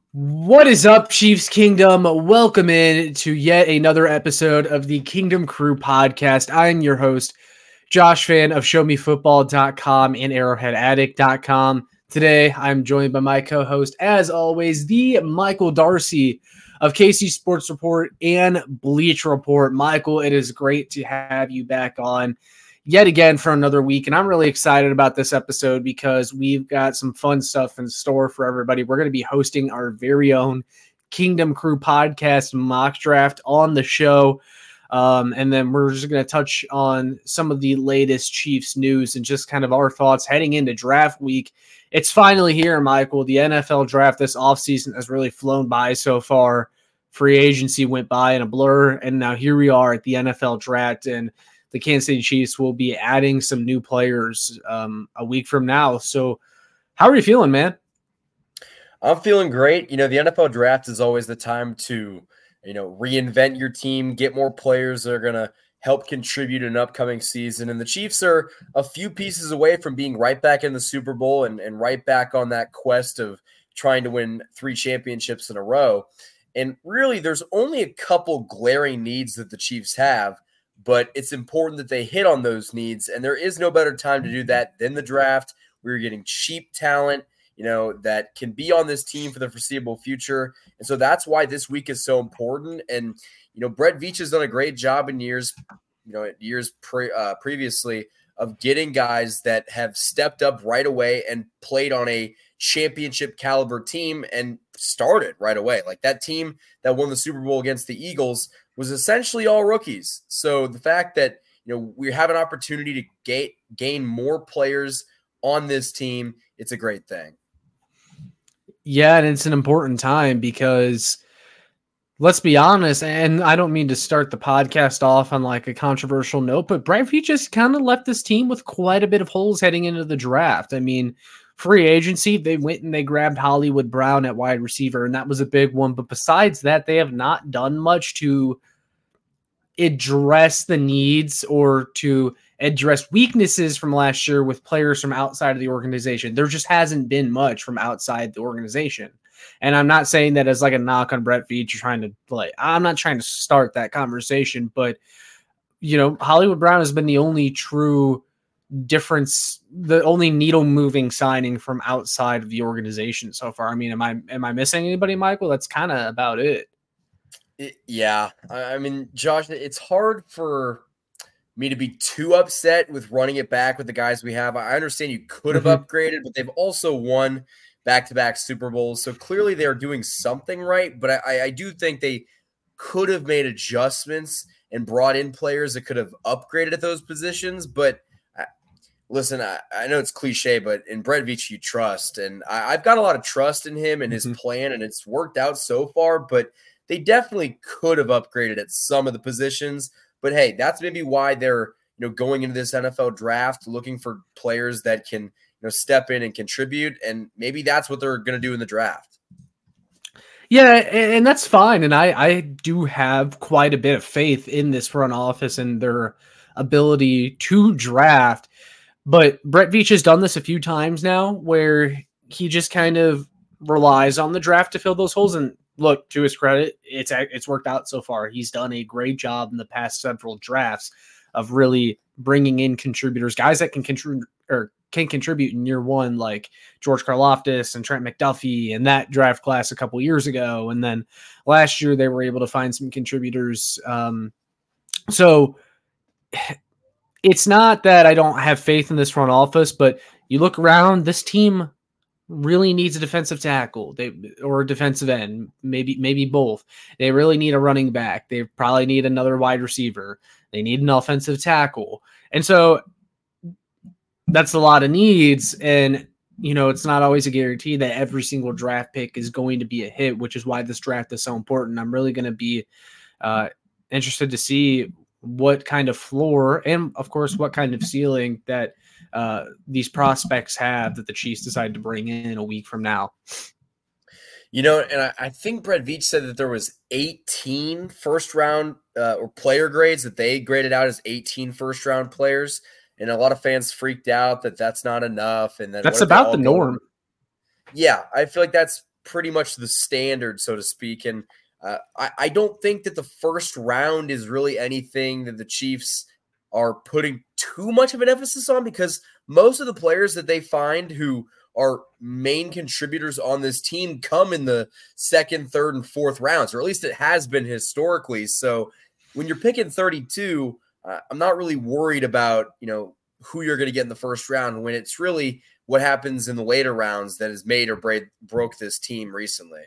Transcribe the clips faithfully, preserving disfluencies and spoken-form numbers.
What is up, Chiefs Kingdom? Welcome in to yet another episode of the Kingdom Crew podcast. I'm your host, Josh Fan of show me football dot com and arrowhead addict dot com. Today, I'm joined by my co-host, as always, the Michael Darcy of K C Sports Report and Bleach Report. Michael, it is great to have you back on yet again for another week, and I'm really excited about this episode because we've got some fun stuff in store for everybody. We're going to be hosting our very own Kingdom Crew podcast mock draft on the show, um, and then we're just going to touch on some of the latest Chiefs news and just kind of our thoughts heading into draft week. It's finally here, Michael. The N F L draft this offseason has really flown by so far. Free agency went by in a blur, and now here we are at the N F L draft, and the Kansas City Chiefs will be adding some new players um, a week from now. So how are you feeling, man? I'm feeling great. You know, the N F L draft is always the time to, you know, reinvent your team, get more players that are going to help contribute in an upcoming season. And the Chiefs are a few pieces away from being right back in the Super Bowl and, and right back on that quest of trying to win three championships in a row. And really, there's only a couple glaring needs that the Chiefs have, but it's important that they hit on those needs, and there is no better time to do that than the draft. We're getting cheap talent, you know, that can be on this team for the foreseeable future, and so that's why this week is so important. And you know, Brett Veach has done a great job in years, you know, years pre, uh, previously of getting guys that have stepped up right away and played on a championship caliber team and started right away. Like that team that won the Super Bowl against the Eagles was essentially all rookies. So the fact that, you know, we have an opportunity to gain, gain more players on this team, it's a great thing. Yeah, and it's an important time because let's be honest, and I don't mean to start the podcast off on like a controversial note, but Brett Veach just kind of left this team with quite a bit of holes heading into the draft. I mean, free agency, they went and they grabbed Hollywood Brown at wide receiver, and that was a big one. But besides that, they have not done much to address the needs or to address weaknesses from last year with players from outside of the organization. There just hasn't been much from outside the organization. And I'm not saying that as like a knock on Brett Veach, you're trying to play. I'm not trying to start that conversation, but you know, Hollywood Brown has been the only true difference, the only needle moving signing from outside of the organization so far. I mean, am I, am I missing anybody, Michael? That's kind of about it. It, yeah. I mean, Josh, it's hard for me to be too upset with running it back with the guys we have. I understand you could have mm-hmm. upgraded, but they've also won back-to-back Super Bowls. So clearly they're doing something right, but I, I do think they could have made adjustments and brought in players that could have upgraded at those positions. But I, listen, I, I know it's cliche, but in Brett Veach you trust. And I, I've got a lot of trust in him and his mm-hmm. plan, and it's worked out so far. But they definitely could have upgraded at some of the positions. But, hey, that's maybe why they're, you know, going into this N F L draft looking for players that can, you know, step in and contribute, and maybe that's what they're going to do in the draft. Yeah, and that's fine, and I, I do have quite a bit of faith in this front office and their ability to draft, but Brett Veach has done this a few times now where he just kind of relies on the draft to fill those holes, and look, to his credit, it's it's worked out so far. He's done a great job in the past several drafts of really bringing in contributors, guys that can contribute or can contribute in year one, like George Karlaftis and Trent McDuffie and that draft class a couple years ago. And then last year they were able to find some contributors. Um, so it's not that I don't have faith in this front office, but you look around, this team really needs a defensive tackle they or a defensive end, maybe maybe both. They really need a running back. They probably need another wide receiver. They need an offensive tackle. And so that's a lot of needs. And, you know, it's not always a guarantee that every single draft pick is going to be a hit, which is why this draft is so important. I'm really going to be uh, interested to see what kind of floor and, of course, what kind of ceiling that uh, these prospects have that the Chiefs decide to bring in a week from now. You know, and I, I think Brett Veach said that there was eighteen first round uh, or player grades that they graded out as eighteen first round players. And a lot of fans freaked out that that's not enough. And then that's about the norm. Yeah, I feel like that's pretty much the standard, so to speak. And uh, I, I don't think that the first round is really anything that the Chiefs are putting too much of an emphasis on, because most of the players that they find who are main contributors on this team come in the second, third, and fourth rounds, or at least it has been historically. So when you're picking thirty-two, uh, I'm not really worried about, you know, who you're going to get in the first round, when it's really what happens in the later rounds that has made or break, broke this team recently.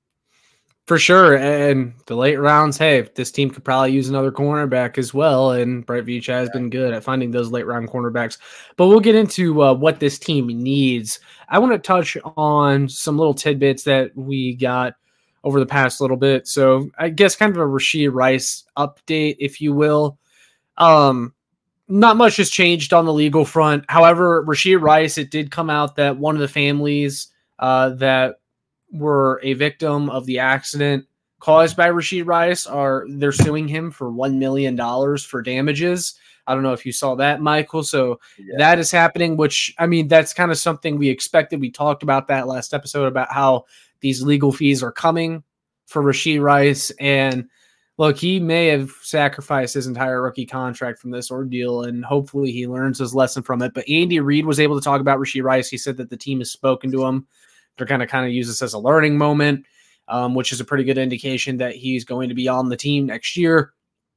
For sure. And the late rounds, hey, this team could probably use another cornerback as well. And Brett Veach has yeah. been good at finding those late round cornerbacks. But we'll get into uh, what this team needs. I want to touch on some little tidbits that we got over the past little bit. So I guess kind of a Rashee Rice update, if you will. Um, not much has changed on the legal front. However, Rashee Rice, it did come out that one of the families uh, that were a victim of the accident caused by Rashee Rice are they're suing him for one million dollars for damages. I don't know if you saw that, Michael. So yeah. that is happening, which, I mean, that's kind of something we expected. We talked about that last episode about how these legal fees are coming for Rashee Rice. And look, he may have sacrificed his entire rookie contract from this ordeal, and hopefully he learns his lesson from it. But Andy Reid was able to talk about Rashee Rice. He said that the team has spoken to him. They're going to kind of use this as a learning moment, um, which is a pretty good indication that he's going to be on the team next year.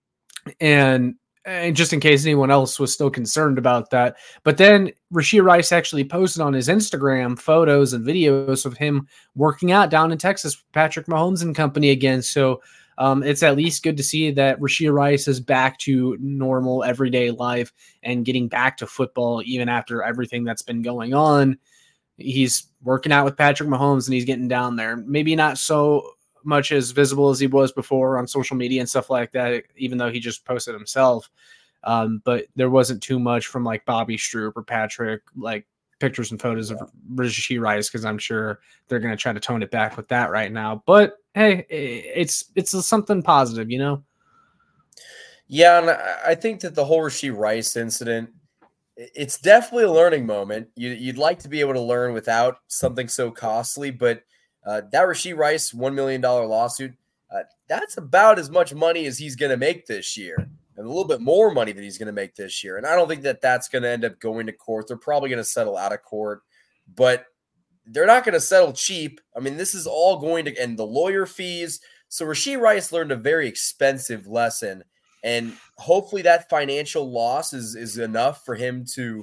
And, and just in case anyone else was still concerned about that. But then Rashee Rice actually posted on his Instagram photos and videos of him working out down in Texas with Patrick Mahomes and company again. So um, it's at least good to see that Rashee Rice is back to normal everyday life and getting back to football, even after everything that's been going on. He's working out with Patrick Mahomes and he's getting down there. Maybe not so much as visible as he was before on social media and stuff like that, even though he just posted himself. Um, but there wasn't too much from like Bobby Stroop or Patrick, like pictures and photos of Rashee Rice, because I'm sure they're going to try to tone it back with that right now. But hey, it's it's something positive, you know? Yeah, and I think that the whole Rashee Rice incident, it's definitely a learning moment. You, you'd like to be able to learn without something so costly, but uh, that Rashee Rice one million dollars lawsuit, uh, that's about as much money as he's going to make this year, and a little bit more money that he's going to make this year. And I don't think that that's going to end up going to court. They're probably going to settle out of court, but they're not going to settle cheap. I mean, this is all going to – and the lawyer fees. So Rashee Rice learned a very expensive lesson. And hopefully that financial loss is, is enough for him to,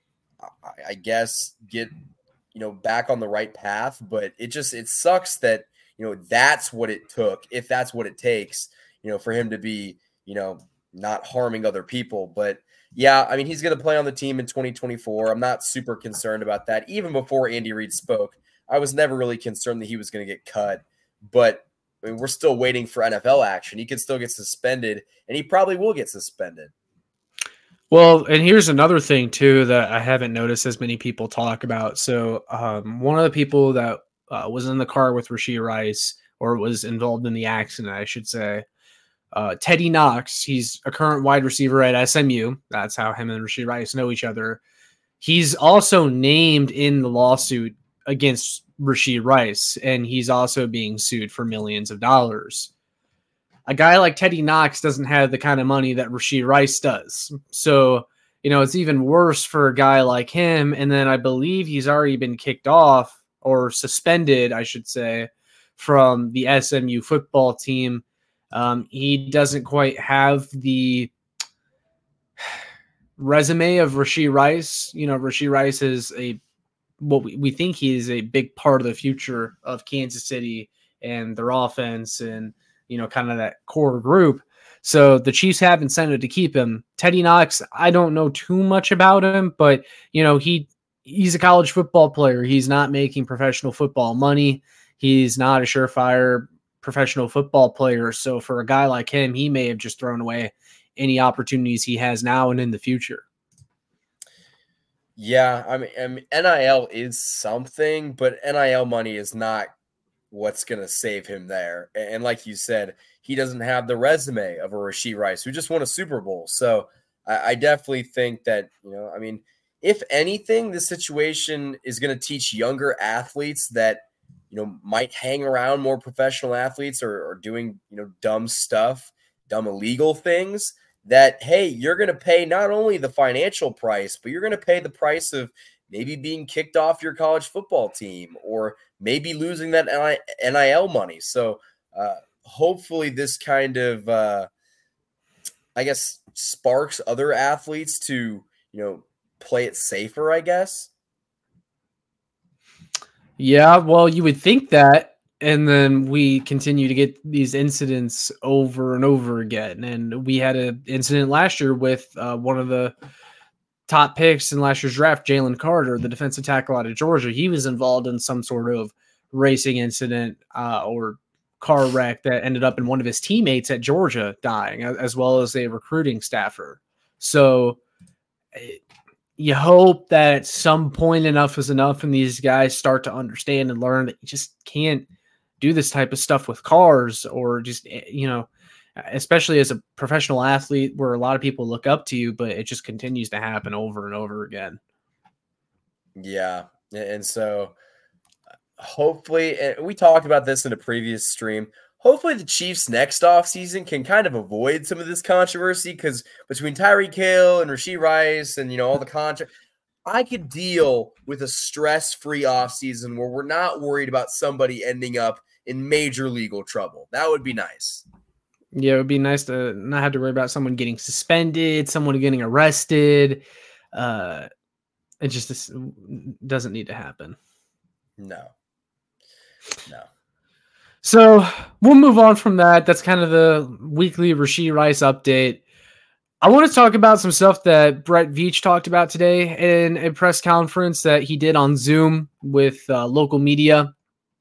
I guess, get, you know, back on the right path. But it just, it sucks that, you know, that's what it took, if that's what it takes, you know, for him to be, you know, not harming other people. But yeah, I mean, he's going to play on the team in twenty twenty-four. I'm not super concerned about that. Even before Andy Reid spoke, I was never really concerned that he was going to get cut. But I mean, we're still waiting for N F L action. He could still get suspended, and he probably will get suspended. Well, and here's another thing, too, that I haven't noticed as many people talk about. So um, one of the people that uh, was in the car with Rashee Rice, or was involved in the accident, I should say, uh, Teddy Knox, he's a current wide receiver at S M U. That's how him and Rashee Rice know each other. He's also named in the lawsuit against Rashee Rice, and he's also being sued for millions of dollars. A guy like Teddy Knox doesn't have the kind of money that Rashee Rice does. So, you know, it's even worse for a guy like him. And then I believe he's already been kicked off, or suspended, I should say, from the S M U football team. Um, he doesn't quite have the resume of Rashee Rice. You know, Rashee Rice is a what we, we think he is a big part of the future of Kansas City and their offense and, you know, kind of that core group. So the Chiefs have incentive to keep him. Teddy Knox, I don't know too much about him, but, you know, he he's a college football player. He's not making professional football money. He's not a surefire professional football player. So for a guy like him, he may have just thrown away any opportunities he has now and in the future. Yeah, I mean, I mean, N I L is something, but N I L money is not what's going to save him there. And like you said, he doesn't have the resume of a Rashee Rice who just won a Super Bowl. So I, I definitely think that, you know, I mean, if anything, this situation is going to teach younger athletes that you know, might hang around more professional athletes or, or doing, you know, dumb stuff, dumb illegal things, that, hey, you're going to pay not only the financial price, but you're going to pay the price of maybe being kicked off your college football team or maybe losing that N I L money. So uh, hopefully this kind of, uh, I guess, sparks other athletes to, you know, play it safer, I guess. Yeah, well, you would think that, and then we continue to get these incidents over and over again. And we had an incident last year with uh, one of the top picks in last year's draft, Jalen Carter, the defensive tackle out of Georgia. He was involved in some sort of racing incident uh, or car wreck that ended up in one of his teammates at Georgia dying, as well as a recruiting staffer. So you hope that at some point enough is enough and these guys start to understand and learn that you just can't do this type of stuff with cars, or just, you know, especially as a professional athlete where a lot of people look up to you, but it just continues to happen over and over again. Yeah. And so hopefully, and we talked about this in a previous stream, hopefully the Chiefs next offseason can kind of avoid some of this controversy, because between Tyreek Hill and Rashee Rice and, you know, all the contract, I could deal with a stress-free offseason where we're not worried about somebody ending up in major legal trouble. That would be nice. Yeah, it would be nice to not have to worry about someone getting suspended, someone getting arrested. Uh, it just this doesn't need to happen. No. No. So we'll move on from that. That's kind of the weekly Rashee Rice update. I want to talk about some stuff that Brett Veach talked about today in a press conference that he did on Zoom with uh, local media.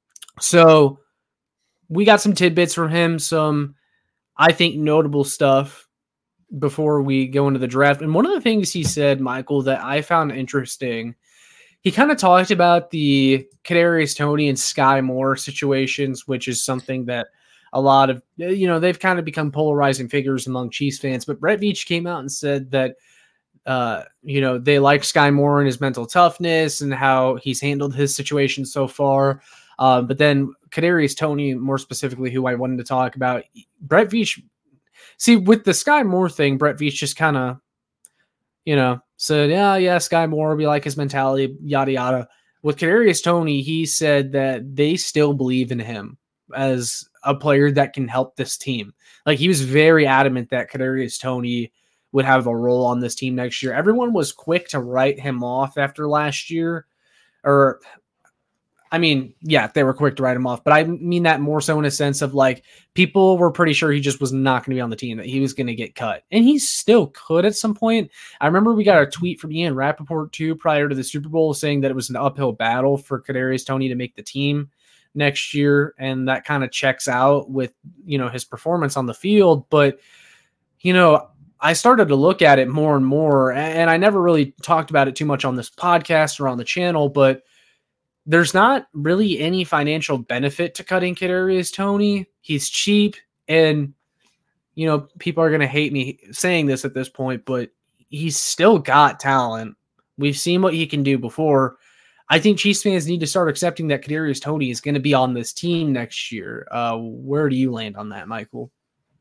So we got some tidbits from him, some, I think, notable stuff before we go into the draft. And one of the things he said, Michael, that I found interesting, he kind of talked about the Kadarius Toney and Sky Moore situations, which is something that a lot of, you know, they've kind of become polarizing figures among Chiefs fans. But Brett Veach came out and said that, uh, you know, they like Sky Moore and his mental toughness and how he's handled his situation so far. Um, but then Kadarius Toney, more specifically, who I wanted to talk about, Brett Veach, see, with the Sky Moore thing, Brett Veach just kind of, you know, said, yeah, yeah, Sky Moore, we like his mentality, yada, yada. With Kadarius Toney, he said that they still believe in him as a player that can help this team. Like, he was very adamant that Kadarius Toney would have a role on this team next year. Everyone was quick to write him off after last year, or I mean, yeah, they were quick to write him off, but I mean that more so in a sense of, like, people were pretty sure he just was not going to be on the team, that he was going to get cut. And he still could at some point. I remember we got a tweet from Ian Rappaport too prior to the Super Bowl saying that it was an uphill battle for Kadarius Toney to make the team next year. And that kind of checks out with, you know, his performance on the field. But, you know, I started to look at it more and more, and I never really talked about it too much on this podcast or on the channel, but there's not really any financial benefit to cutting Kadarius Toney. He's cheap, and, you know, people are going to hate me saying this at this point, but he's still got talent. We've seen what he can do before. I think Chiefs fans need to start accepting that Kadarius Toney is going to be on this team next year. Uh, where do you land on that, Michael?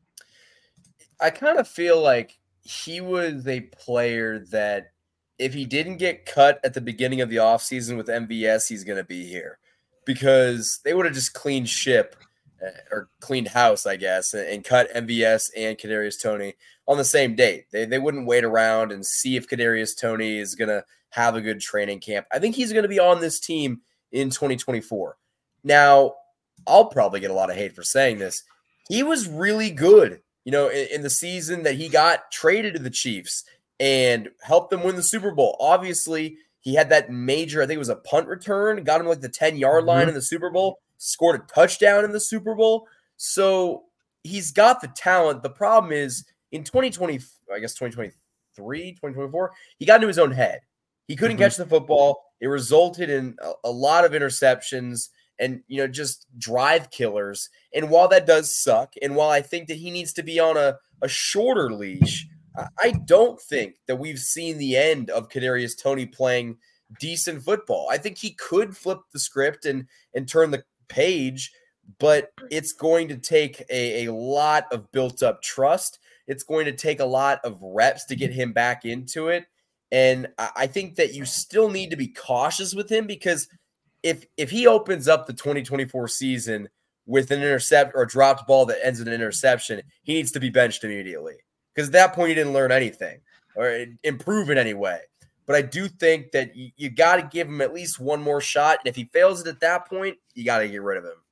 I kind of feel like he was a player that, if he didn't get cut at the beginning of the offseason with M V S, he's going to be here, because they would have just cleaned ship or cleaned house, I guess, and cut M V S and Kadarius Toney on the same date. They they wouldn't wait around and see if Kadarius Toney is going to have a good training camp. I think he's going to be on this team in twenty twenty-four. Now, I'll probably get a lot of hate for saying this. He was really good, you know, in, in the season that he got traded to the Chiefs and helped them win the Super Bowl. Obviously, he had that major, I think it was a punt return, got him like the ten-yard line mm-hmm. in the Super Bowl, scored a touchdown in the Super Bowl. So he's got the talent. The problem is in twenty twenty, I guess twenty twenty-three, twenty twenty-four, he got into his own head. He couldn't mm-hmm. catch the football. It resulted in a, a lot of interceptions and, you know, just drive killers. And while that does suck, and while I think that he needs to be on a, a shorter leash, I don't think that we've seen the end of Kadarius Toney playing decent football. I think he could flip the script and and turn the page, but it's going to take a, a lot of built up trust. It's going to take a lot of reps to get him back into it. And I think that you still need to be cautious with him, because if if he opens up the twenty twenty-four season with an intercept or a dropped ball that ends in an interception, he needs to be benched immediately, because at that point he didn't learn anything or improve in any way. But I do think that you, you got to give him at least one more shot. And if he fails it at that point, you got to get rid of him.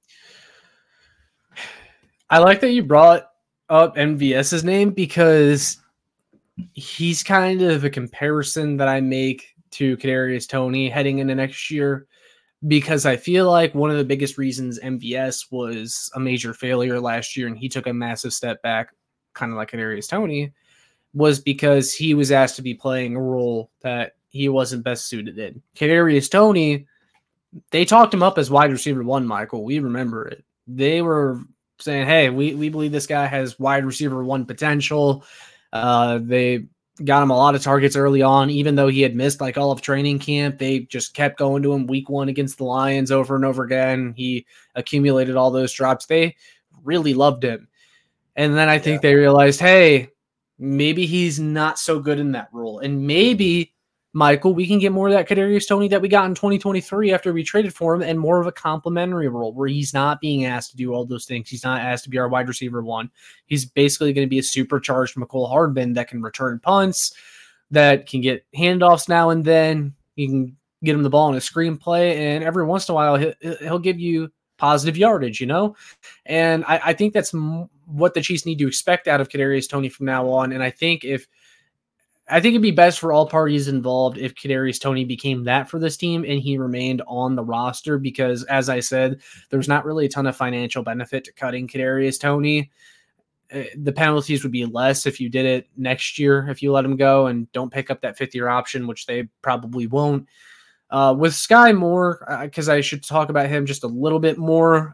I like that you brought up MVS's name, because he's kind of a comparison that I make to Kadarius Toney heading into next year, because I feel like one of the biggest reasons M V S was a major failure last year and he took a massive step back, kind of like Kadarius Toney, was because he was asked to be playing a role that he wasn't best suited in. Kadarius Toney, they talked him up as wide receiver one, Michael. We remember it. They were saying, hey, we, we believe this guy has wide receiver one potential. Uh, they got him a lot of targets early on, even though he had missed like all of training camp. They just kept going to him week one against the Lions over and over again. He accumulated all those drops. They really loved him. And then I think yeah. they realized, hey, maybe he's not so good in that role. And maybe, Michael, we can get more of that Kadarius Toney that we got in twenty twenty-three after we traded for him, and more of a complimentary role where he's not being asked to do all those things. He's not asked to be our wide receiver one. He's basically going to be a supercharged Mecole Hardman that can return punts, that can get handoffs now and then. You can get him the ball in a screenplay, and every once in a while he'll, he'll give you positive yardage, you know? And I, I think that's m- what the Chiefs need to expect out of Kadarius Toney from now on. And I think if I think it'd be best for all parties involved if Kadarius Toney became that for this team and he remained on the roster, because, as I said, there's not really a ton of financial benefit to cutting Kadarius Toney. The penalties would be less if you did it next year, if you let him go and don't pick up that fifth-year option, which they probably won't. Uh, with Sky Moore, because uh, I should talk about him just a little bit more.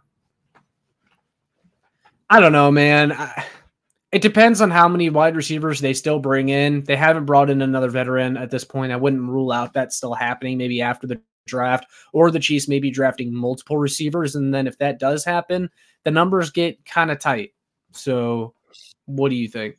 I don't know, man. I, It depends on how many wide receivers they still bring in. They haven't brought in another veteran at this point. I wouldn't rule out that still happening maybe after the draft, or the Chiefs may be drafting multiple receivers. And then if that does happen, the numbers get kind of tight. So what do you think?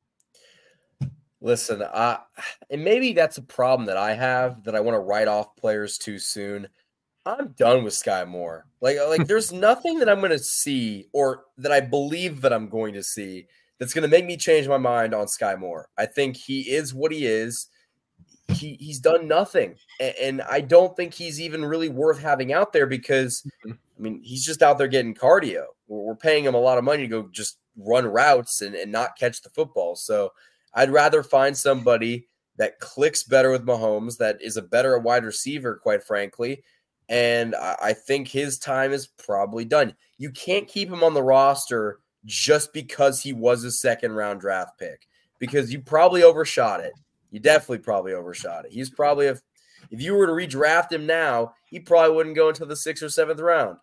Listen, I, and maybe that's a problem that I have, that I want to write off players too soon. I'm done with Sky Moore. Like, like there's nothing that I'm going to see, or that I believe that I'm going to see, that's going to make me change my mind on Sky Moore. I think he is what he is. He he's done nothing. And, and I don't think he's even really worth having out there, because, I mean, he's just out there getting cardio. We're, we're paying him a lot of money to go just run routes and, and not catch the football. So I'd rather find somebody that clicks better with Mahomes, that is a better wide receiver, quite frankly. And I, I think his time is probably done. You can't keep him on the roster just because he was a second round draft pick, because you probably overshot it. You definitely probably overshot it. He's probably, if, if you were to redraft him now, he probably wouldn't go until the sixth or seventh round.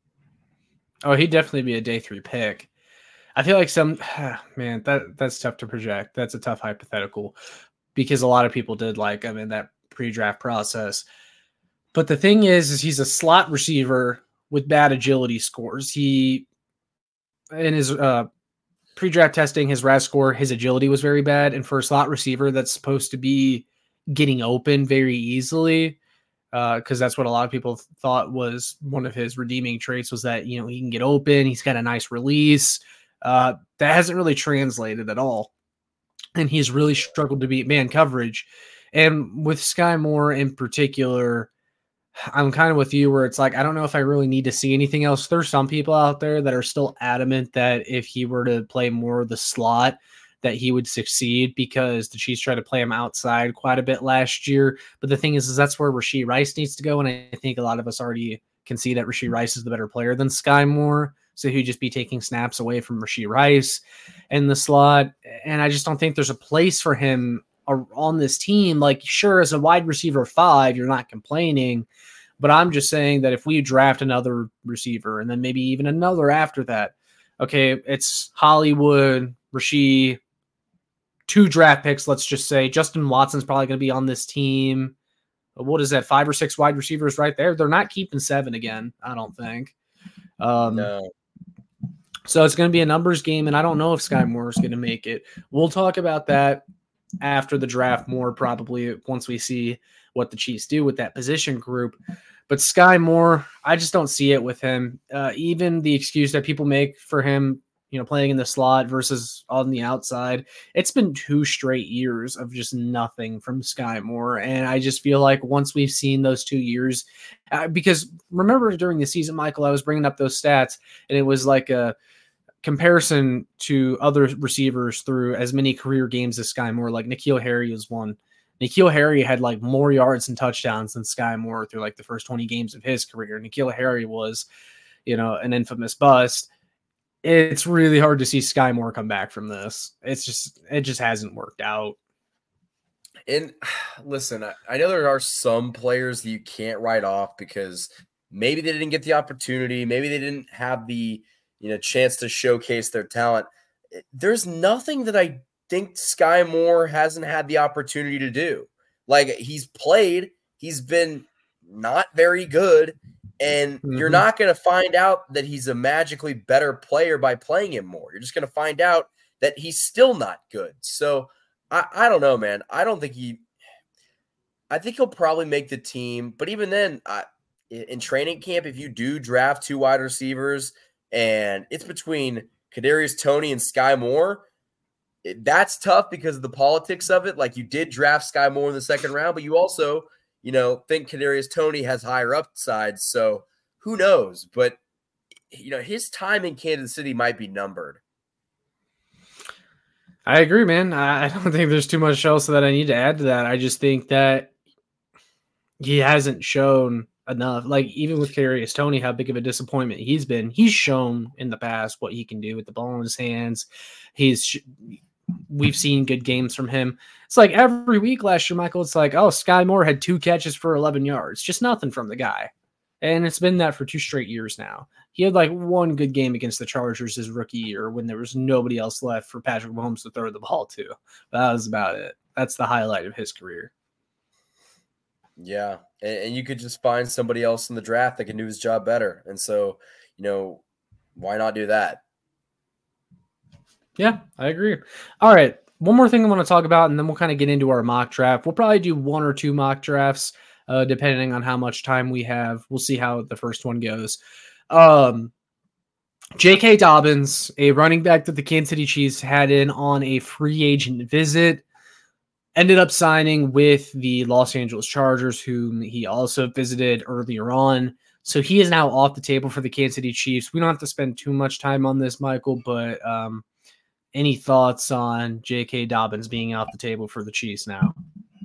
Oh, he'd definitely be a day three pick. I feel like some, man, that that's tough to project. That's a tough hypothetical, because a lot of people did like him in that pre-draft process. But the thing is, is he's a slot receiver with bad agility scores. He, in his uh, pre-draft testing, his R A S score, his agility was very bad. And for a slot receiver that's supposed to be getting open very easily, because uh, that's what a lot of people thought was one of his redeeming traits, was that, you know, he can get open. He's got a nice release. Uh, that hasn't really translated at all. And he's really struggled to beat man coverage. And with Sky Moore in particular, I'm kind of with you where it's like, I don't know if I really need to see anything else. There's some people out there that are still adamant that if he were to play more of the slot, that he would succeed, because the Chiefs tried to play him outside quite a bit last year. But the thing is, is that's where Rashee Rice needs to go. And I think a lot of us already can see that Rashee Rice is the better player than Sky Moore. So he'd just be taking snaps away from Rashee Rice in the slot. And I just don't think there's a place for him on this team. Like, sure, as a wide receiver five, you're not complaining, but I'm just saying that if we draft another receiver and then maybe even another after that, okay, it's Hollywood, Rashee, two draft picks, let's just say. Justin Watson's probably going to be on this team. What is that, five or six wide receivers right there? They're not keeping seven again, I don't think. Um, no. So it's going to be a numbers game, and I don't know if Sky Moore is going to make it. We'll talk about that after the draft more, probably once we see what the Chiefs do with that position group. But Sky Moore, I just don't see it with him. Uh, even the excuse that people make for him, you know, playing in the slot versus on the outside, it's been two straight years of just nothing from Sky Moore. And I just feel like once we've seen those two years, uh, because remember during the season, Michael, I was bringing up those stats, and it was like a comparison to other receivers through as many career games as Sky Moore. Like N'Keal Harry was one. N'Keal Harry had like more yards and touchdowns than Sky Moore through like the first twenty games of his career. N'Keal Harry was, you know, an infamous bust. It's really hard to see Sky Moore come back from this. It's just, it just hasn't worked out. And listen, I, I know there are some players that you can't write off because maybe they didn't get the opportunity. Maybe they didn't have the, you know, chance to showcase their talent. There's nothing that I think Sky Moore hasn't had the opportunity to do. Like, he's played, he's been not very good, and mm-hmm. you're not going to find out that he's a magically better player by playing him more. You're just going to find out that he's still not good. So I, I don't know, man. I don't think he – I think he'll probably make the team. But even then, I, in training camp, if you do draft two wide receivers – and it's between Kadarius Toney and Sky Moore, it, that's tough because of the politics of it. Like, you did draft Sky Moore in the second round, but you also, you know, think Kadarius Toney has higher upside. So who knows? But, you know, his time in Kansas City might be numbered. I agree, man. I don't think there's too much else that I need to add to that. I just think that he hasn't shown enough. Like, even with Kadarius Toney, how big of a disappointment he's been. He's shown in the past what he can do with the ball in his hands. He's we've seen good games from him. It's like every week last year, Michael, it's like, oh, Sky Moore had two catches for eleven yards. Just nothing from the guy. And it's been that for two straight years now. He had like one good game against the Chargers his rookie year when there was nobody else left for Patrick Mahomes to throw the ball to. But that was about it. That's the highlight of his career. Yeah, and, and you could just find somebody else in the draft that can do his job better. And so, you know, why not do that? Yeah, I agree. All right, one more thing I want to talk about, and then we'll kind of get into our mock draft. We'll probably do one or two mock drafts, uh, depending on how much time we have. We'll see how the first one goes. Um, J K. Dobbins, a running back that the Kansas City Chiefs had in on a free agent visit, ended up signing with the Los Angeles Chargers, whom he also visited earlier on. So he is now off the table for the Kansas City Chiefs. We don't have to spend too much time on this, Michael, but um, any thoughts on J K. Dobbins being off the table for the Chiefs now?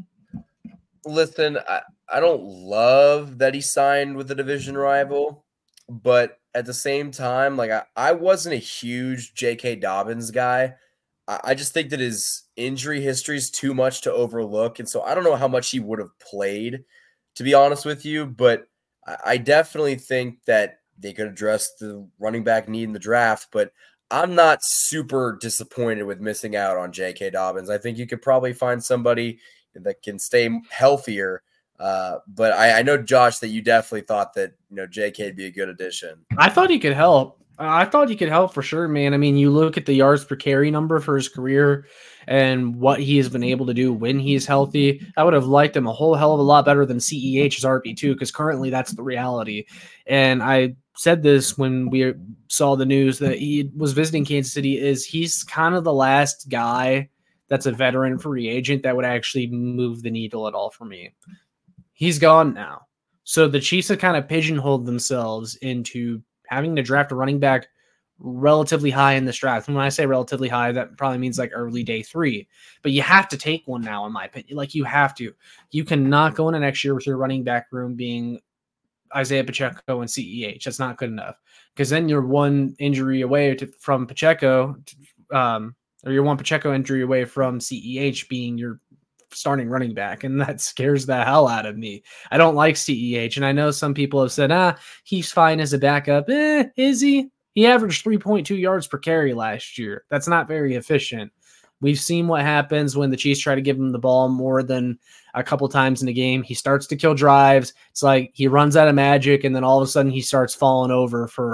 Listen, I, I don't love that he signed with a division rival, but at the same time, like I, I wasn't a huge J K. Dobbins guy. I just think that his injury history is too much to overlook. And so I don't know how much he would have played, to be honest with you. But I definitely think that they could address the running back need in the draft. But I'm not super disappointed with missing out on J K. Dobbins. I think you could probably find somebody that can stay healthier. Uh, but I, I know, Josh, that you definitely thought that, you know, J K would be a good addition. I thought he could help. I thought he could help for sure, man. I mean, you look at the yards per carry number for his career and what he has been able to do when he's healthy. I would have liked him a whole hell of a lot better than C E H as R B two, because currently that's the reality. And I said this when we saw the news that he was visiting Kansas City, is he's kind of the last guy that's a veteran free agent that would actually move the needle at all for me. He's gone now. So the Chiefs have kind of pigeonholed themselves into having to draft a running back relatively high in this draft. And when I say relatively high, that probably means like early day three. But you have to take one now, in my opinion. Like, you have to. You cannot go into next year with your running back room being Isaiah Pacheco and C E H. That's not good enough. Because then you're one injury away to, from Pacheco, um, or you're one Pacheco injury away from C E H being your starting running back, and that scares the hell out of me. I don't like C E H, and I know some people have said, ah, he's fine as a backup. Eh, is he? He averaged three point two yards per carry last year. That's not very efficient. We've seen what happens when the Chiefs try to give him the ball more than a couple times in a game. He starts to kill drives. It's like he runs out of magic, and then all of a sudden he starts falling over for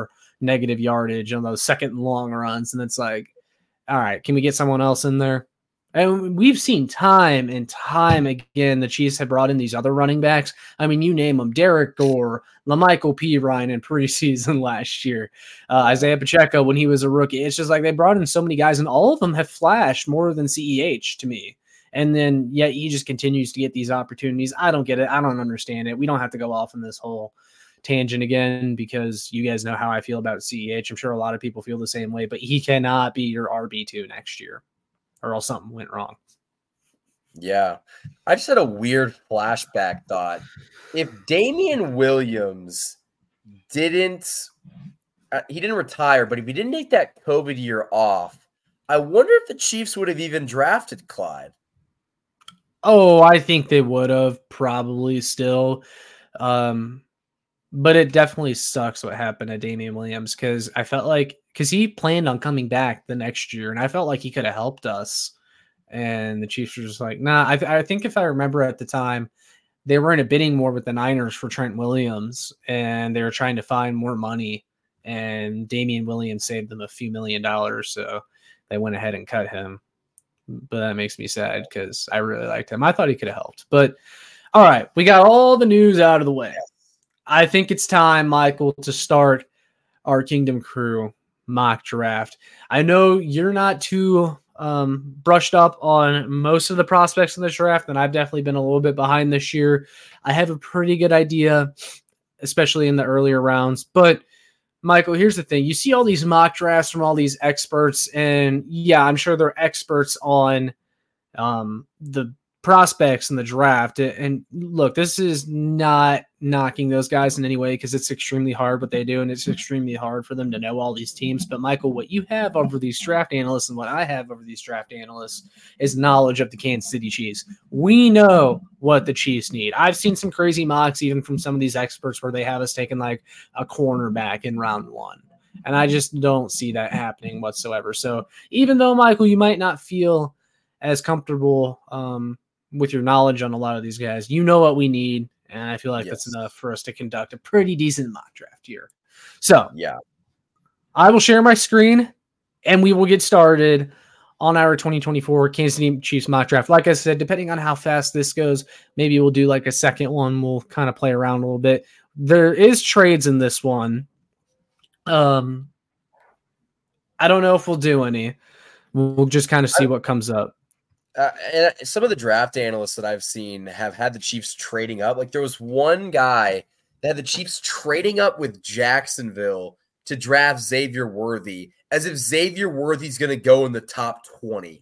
negative yardage on those second and long runs. And it's like, all right, can we get someone else in there? And we've seen time and time again the Chiefs have brought in these other running backs. I mean, you name them: Derek Gore, LaMichael Pirine in preseason last year, uh, Isaiah Pacheco when he was a rookie. It's just like they brought in so many guys, and all of them have flashed more than C E H to me. And then yet he just continues to get these opportunities. I don't get it. I don't understand it. We don't have to go off on this whole tangent again because you guys know how I feel about C E H. I'm sure a lot of people feel the same way, but he cannot be your R B two next year, or else something went wrong. Yeah. I just had a weird flashback thought. If Damian Williams didn't, uh, he didn't retire, but if he didn't take that COVID year off, I wonder if the Chiefs would have even drafted Clyde. Oh, I think they would have probably still. Um, but it definitely sucks what happened to Damian Williams because I felt like because he planned on coming back the next year, and I felt like he could have helped us. And the Chiefs were just like, nah, I, th- I think if I remember at the time, they were in a bidding war with the Niners for Trent Williams, and they were trying to find more money. And Damian Williams saved them a few million dollars, so they went ahead and cut him. But that makes me sad because I really liked him. I thought he could have helped. But all right, we got all the news out of the way. I think it's time, Michael, to start our Kingdom Crew mock draft. I know you're not too um, brushed up on most of the prospects in this draft, and I've definitely been a little bit behind this year. I have a pretty good idea, especially in the earlier rounds. But Michael, here's the thing. You see all these mock drafts from all these experts, and yeah, I'm sure they're experts on um, the prospects in the draft. And look, this is not knocking those guys in any way because it's extremely hard what they do, and it's extremely hard for them to know all these teams. But Michael, what you have over these draft analysts and what I have over these draft analysts is knowledge of the Kansas City Chiefs. We know what the Chiefs need. I've seen some crazy mocks even from some of these experts where they have us taking like a cornerback in round one. And I just don't see that happening whatsoever. So even though, Michael, you might not feel as comfortable um, with your knowledge on a lot of these guys, you know what we need. And I feel like yes. that's enough for us to conduct a pretty decent mock draft here. So yeah, I will share my screen and we will get started on our twenty twenty-four Kansas City Chiefs mock draft. Like I said, depending on how fast this goes, maybe we'll do like a second one. We'll kind of play around a little bit. There is trades in this one. Um, I don't know if we'll do any. We'll just kind of see what comes up. Uh, and some of the draft analysts that I've seen have had the Chiefs trading up. Like there was one guy that had the Chiefs trading up with Jacksonville to draft Xavier Worthy, as if Xavier Worthy's going to go in the top twenty.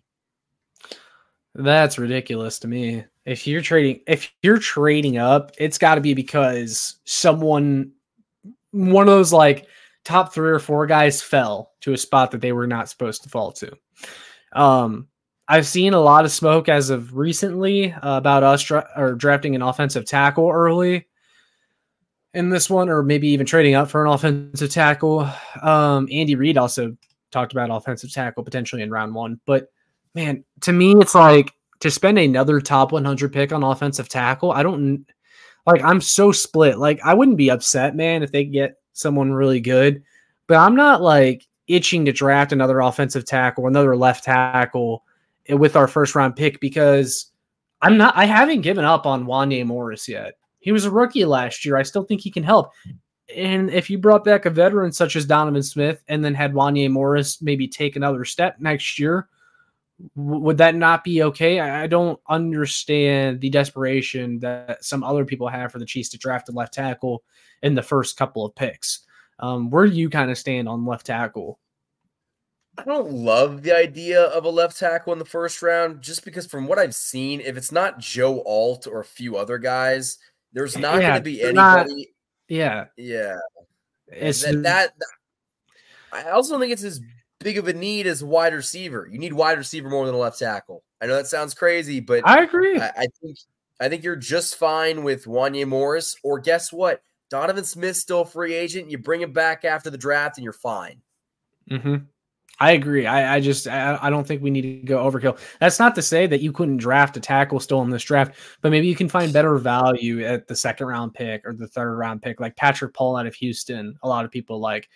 That's ridiculous to me. If you're trading, if you're trading up, it's got to be because someone, one of those like top three or four guys fell to a spot that they were not supposed to fall to. Um, I've seen a lot of smoke as of recently uh, about us dra- or drafting an offensive tackle early in this one, or maybe even trading up for an offensive tackle. Um, Andy Reid also talked about offensive tackle potentially in round one. But man, to me, it's like to spend another top one hundred pick on offensive tackle. I don't like, I'm so split. Like I wouldn't be upset, man, if they get someone really good, but I'm not like itching to draft another offensive tackle, another left tackle with our first round pick, because I'm not, I haven't given up on Wanya Morris yet. He was a rookie last year. I still think he can help. And if you brought back a veteran such as Donovan Smith and then had Wanya Morris maybe take another step next year, w- would that not be okay? I, I don't understand the desperation that some other people have for the Chiefs to draft a left tackle in the first couple of picks. Um, where do you kind of stand on left tackle? I don't love the idea of a left tackle in the first round, just because from what I've seen, if it's not Joe Alt or a few other guys, there's not yeah, going to be anybody. Not, yeah. Yeah. It's that, that, that, I also don't think it's as big of a need as wide receiver. You need wide receiver more than a left tackle. I know that sounds crazy, but I agree. I, I think I think you're just fine with Wanya Morris, or guess what? Donovan Smith's still a free agent. You bring him back after the draft and you're fine. Mm-hmm. I agree. I, I just I, I don't think we need to go overkill. That's not to say that you couldn't draft a tackle still in this draft, but maybe you can find better value at the second round pick or the third round pick, like Patrick Paul out of Houston. A lot of people like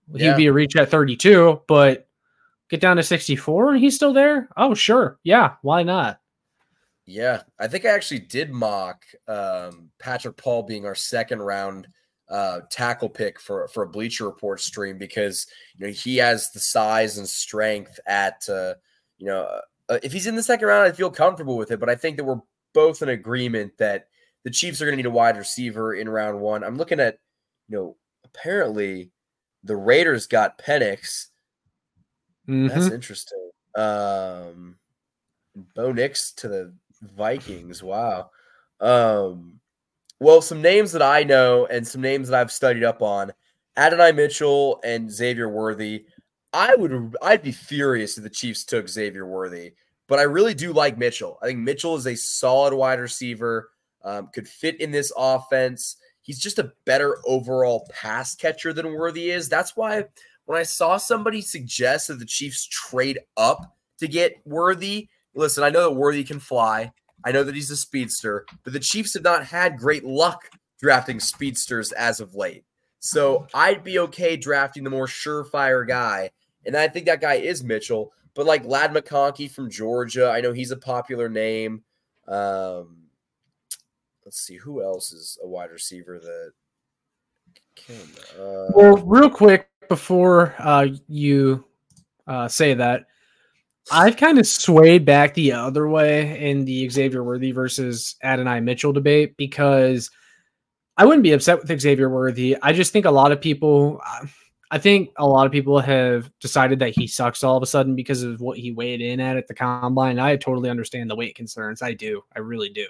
He'd Yeah. be a reach at thirty-two, but get down to sixty-four and he's still there? Oh, sure. Yeah, why not? Yeah, I think I actually did mock um, Patrick Paul being our second round uh, tackle pick for for a Bleacher Report stream because you know he has the size and strength at uh, you know uh, if he's in the second round, I feel comfortable with it. But I think that we're both in agreement that the Chiefs are going to need a wide receiver in round one. I'm looking at you know apparently the Raiders got Penix. Mm-hmm. That's interesting. Um, Bo Nix to the Vikings. Wow. Um, well, some names that I know and some names that I've studied up on, Adonai Mitchell and Xavier Worthy. I would I'd be furious if the Chiefs took Xavier Worthy, but I really do like Mitchell. I think Mitchell is a solid wide receiver, um, could fit in this offense. He's just a better overall pass catcher than Worthy is. That's why when I saw somebody suggest that the Chiefs trade up to get Worthy, listen, I know that Worthy can fly. I know that he's a speedster, but the Chiefs have not had great luck drafting speedsters as of late. So I'd be okay drafting the more surefire guy, and I think that guy is Mitchell. But like Ladd McConkey from Georgia, I know he's a popular name. Um, let's see, who else is a wide receiver that can? Uh, Well, real quick before uh, you uh, say that, I've kind of swayed back the other way in the Xavier Worthy versus Adonai Mitchell debate because I wouldn't be upset with Xavier Worthy. I just think a lot of people, I think a lot of people have decided that he sucks all of a sudden because of what he weighed in at at the combine. I totally understand the weight concerns. I do. I really do.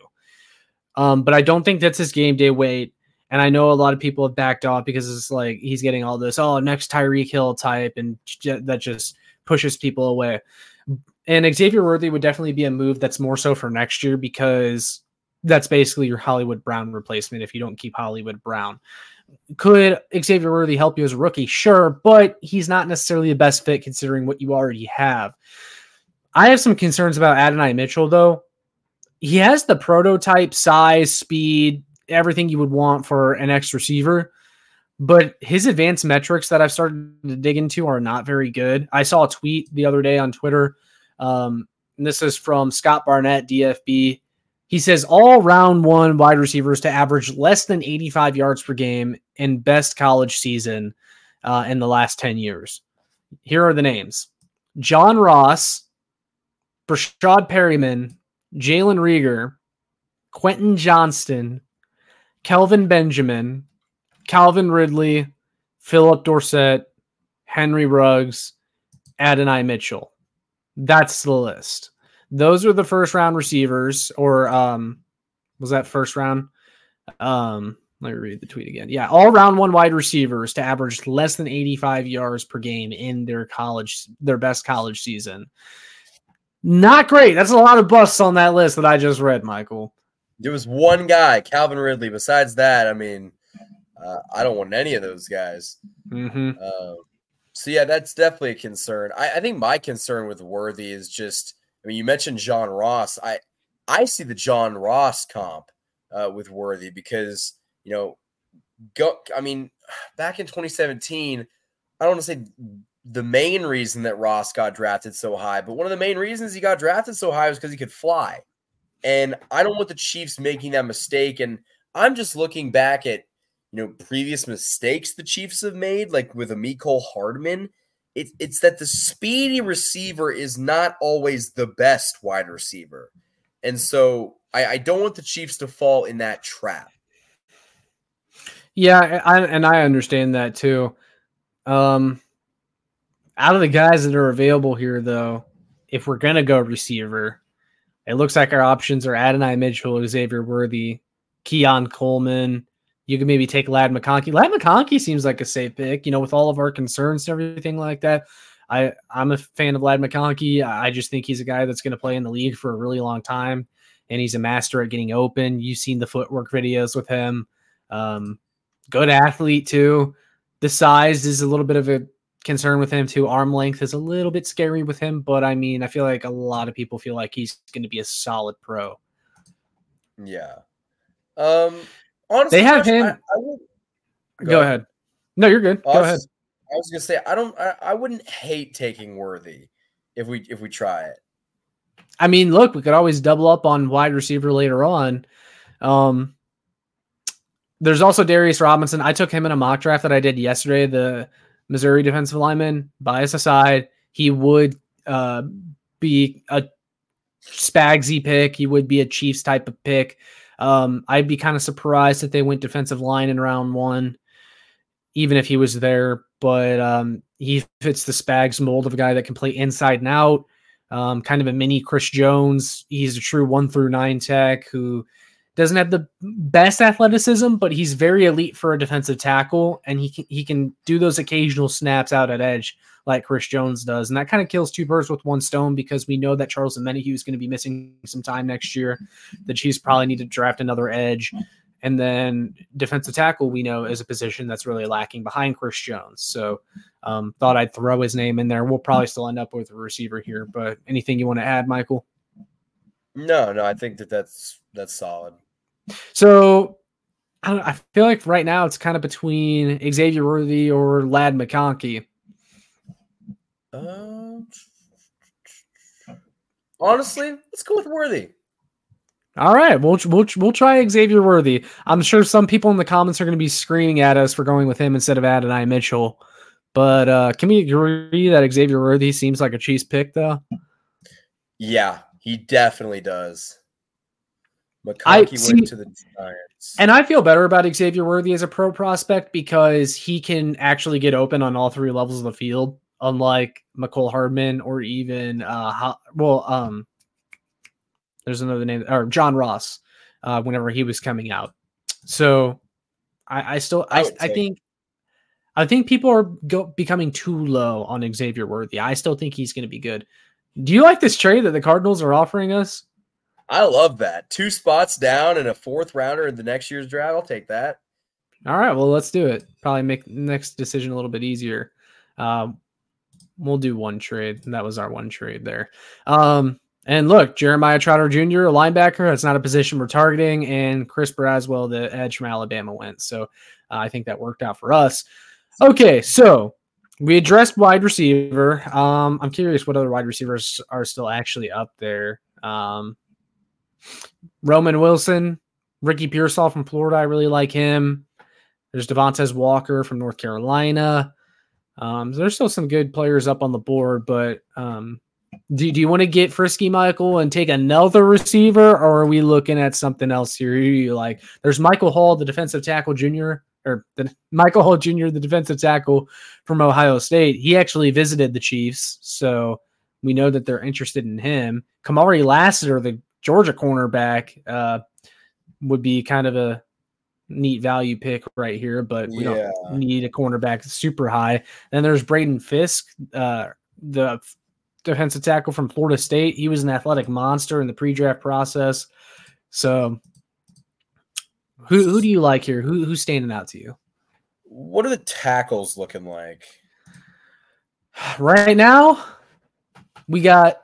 Um, but I don't think that's his game day weight. And I know a lot of people have backed off because it's like he's getting all this, oh, next Tyreek Hill type, and that just pushes people away. And Xavier Worthy would definitely be a move that's more so for next year because that's basically your Hollywood Brown replacement if you don't keep Hollywood Brown. Could Xavier Worthy help you as a rookie? Sure, but he's not necessarily the best fit considering what you already have. I have some concerns about Adonai Mitchell, though. He has the prototype size, speed, everything you would want for an X receiver, but his advanced metrics that I've started to dig into are not very good. I saw a tweet the other day on Twitter. Um, and this is from Scott Barnett, D F B. He says all round one wide receivers to average less than eighty-five yards per game in best college season uh, in the last ten years. Here are the names: John Ross, Brashad Perryman, Jalen Reagor, Quentin Johnston, Kelvin Benjamin, Calvin Ridley, Philip Dorsett, Henry Ruggs, Adonai Mitchell. That's the list. Those are the first round receivers, or um, was that first round? Um, let me read the tweet again. Yeah, all round one wide receivers to average less than eighty-five yards per game in their college, their best college season. Not great. That's a lot of busts on that list that I just read, Michael. There was one guy, Calvin Ridley. Besides that, I mean, uh, I don't want any of those guys. Mm-hmm. Uh, so, yeah, that's definitely a concern. I, I think my concern with Worthy is just, I mean, you mentioned John Ross. I I see the John Ross comp uh, with Worthy because, you know, go. I mean, back in twenty seventeen, I don't want to say the main reason that Ross got drafted so high, but one of the main reasons he got drafted so high was because he could fly. And I don't want the Chiefs making that mistake. And I'm just looking back at, you know, previous mistakes the Chiefs have made, like with a Mecole Hardman. It, it's that the speedy receiver is not always the best wide receiver. And so I, I don't want the Chiefs to fall in that trap. Yeah, I, and I understand that too. Um, out of the guys that are available here, though, if we're going to go receiver, it looks like our options are Adonai Mitchell, Xavier Worthy, Keon Coleman. You can maybe take Ladd McConkey. Ladd McConkey seems like a safe pick, you know, with all of our concerns and everything like that. I, I'm a fan of Ladd McConkey. I just think he's a guy that's going to play in the league for a really long time, and he's a master at getting open. You've seen the footwork videos with him. Um, good athlete, too. The size is a little bit of a concern with him, too. Arm length is a little bit scary with him, but, I mean, I feel like a lot of people feel like he's going to be a solid pro. Yeah. Um. Honestly, they have Josh, him. I, I will, go, go ahead. ahead. No, you're good. Go I ahead. Just, I was gonna say I don't. I, I wouldn't hate taking Worthy if we if we try it. I mean, look, we could always double up on wide receiver later on. Um, there's also Darius Robinson. I took him in a mock draft that I did yesterday. The Missouri defensive lineman. Bias aside, he would uh, be a Spagsy pick. He would be a Chiefs type of pick. Um, I'd be kind of surprised if they went defensive line in round one, even if he was there. But um, he fits the Spags mold of a guy that can play inside and out, um, kind of a mini Chris Jones. He's a true one through nine tech who doesn't have the best athleticism, but he's very elite for a defensive tackle, and he can, he can do those occasional snaps out at edge like Chris Jones does. And that kind of kills two birds with one stone because we know that Charles Omenihu is going to be missing some time next year. The Chiefs probably need to draft another edge. And then defensive tackle, we know, is a position that's really lacking behind Chris Jones. So um, thought I'd throw his name in there. We'll probably still end up with a receiver here, but anything you want to add, Michael? No, no, I think that that's, that's solid. So I, don't, I feel like right now it's kind of between Xavier Worthy or Ladd McConkey. Uh, honestly, let's go with Worthy. All right, we'll we'll we'll try Xavier Worthy. I'm sure some people in the comments are going to be screaming at us for going with him instead of Adonai Mitchell. But uh, can we agree that Xavier Worthy seems like a Chiefs pick, though? Yeah, he definitely does. McConkey I see, went to the Giants. And I feel better about Xavier Worthy as a pro prospect because he can actually get open on all three levels of the field, unlike McCole Hardman or even uh, well, um. There's another name, or John Ross, uh, whenever he was coming out. So I, I still, I, I, I think, I think people are go, becoming too low on Xavier Worthy. I still think he's going to be good. Do you like this trade that the Cardinals are offering us? I love that. Two spots down and a fourth rounder in the next year's draft. I'll take that. All right, well, let's do it. Probably make the next decision a little bit easier. Um, we'll do one trade. And that was our one trade there. Um, And look, Jeremiah Trotter Junior, a linebacker, that's not a position we're targeting, and Chris Braswell, the edge from Alabama, went. So uh, I think that worked out for us. Okay, so we addressed wide receiver. Um, I'm curious what other wide receivers are still actually up there. Um, Roman Wilson, Ricky Pearsall from Florida, I really like him. There's Devontae Walker from North Carolina. Um, there's still some good players up on the board, but um, – Do, do you want to get frisky, Michael, and take another receiver, or are we looking at something else here? Who do you like? There's Michael Hall, the defensive tackle junior, or the Michael Hall Junior, the defensive tackle from Ohio State. He actually visited the Chiefs, so we know that they're interested in him. Kamari Lassiter, the Georgia cornerback, uh, would be kind of a neat value pick right here, but we yeah. don't need a cornerback super high. Then there's Braden Fisk, uh, the defensive tackle from Florida State. He was an athletic monster in the pre-draft process. So who who do you like here? Who who's standing out to you? What are the tackles looking like? Right now, we got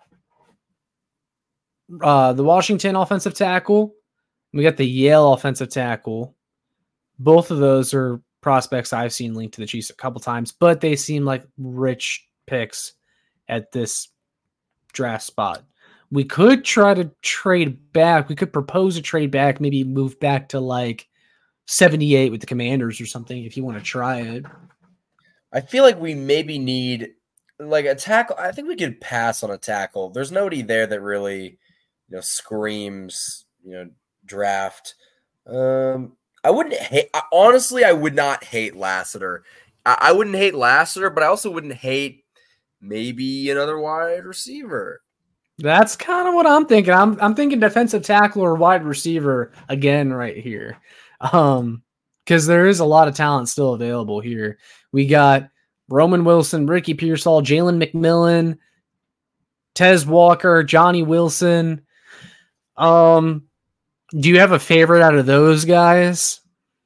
uh, the Washington offensive tackle. We got the Yale offensive tackle. Both of those are prospects I've seen linked to the Chiefs a couple times, but they seem like rich picks at this draft spot. We could try to trade back. We could propose a trade back, maybe move back to like seventy-eight with the Commanders or something if you want to try it. I feel like we maybe need like a tackle. I think we could pass on a tackle. There's nobody there that really, you know, screams, you know, draft. Um, I wouldn't hate, honestly, I would not hate Lassiter. I, I wouldn't hate Lassiter, but I also wouldn't hate maybe another wide receiver. That's kind of what I'm thinking. I'm I'm thinking defensive tackle or wide receiver again right here. Um, because there is a lot of talent still available here. We got Roman Wilson, Ricky Pearsall, Jalen McMillan, Tez Walker, Johnny Wilson. Um, do you have a favorite out of those guys?